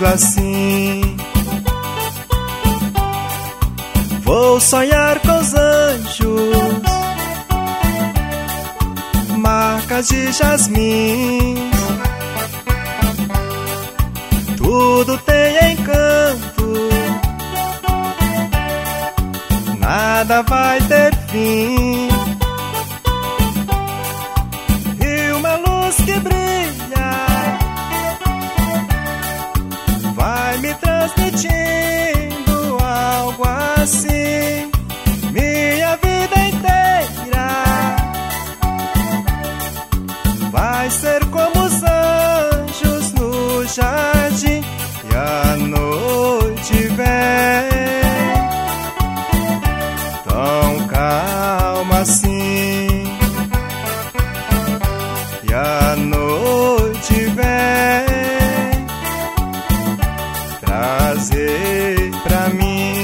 assim. Vou sonhar com os anjos, marcas de jasmim. Tudo tem encanto, nada vai ter fim. E uma luz que brilha vai me transmitindo algo assim. Minha vida inteira vai ser como os anjos no jardim. E a noite vem tão calma assim. E a noite vem trazer pra mim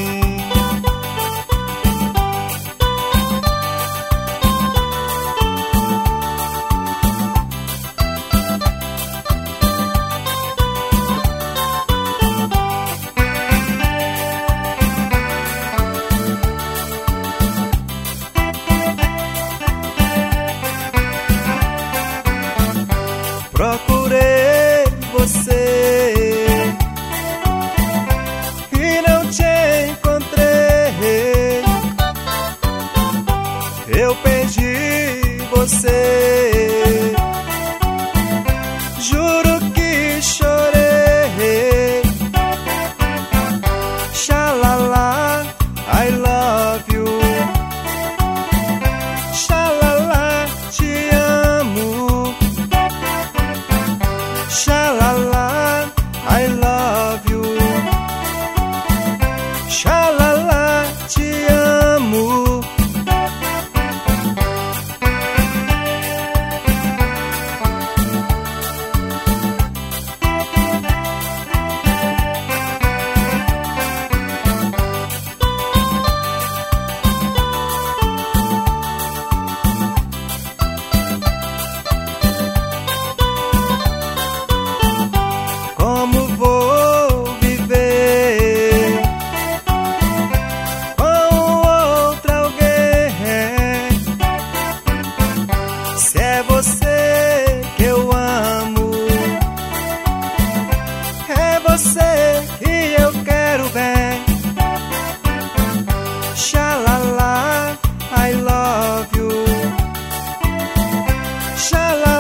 procurei você e não te encontrei. Eu perdi você, juro que chorei. Xalala, I love you. Xalala, te amo. Xalala, I love you. Xalala, te amo. Como vou viver com outro alguém, se é você que eu amo, é você que eu quero bem. Xalala, I love you. Xalala.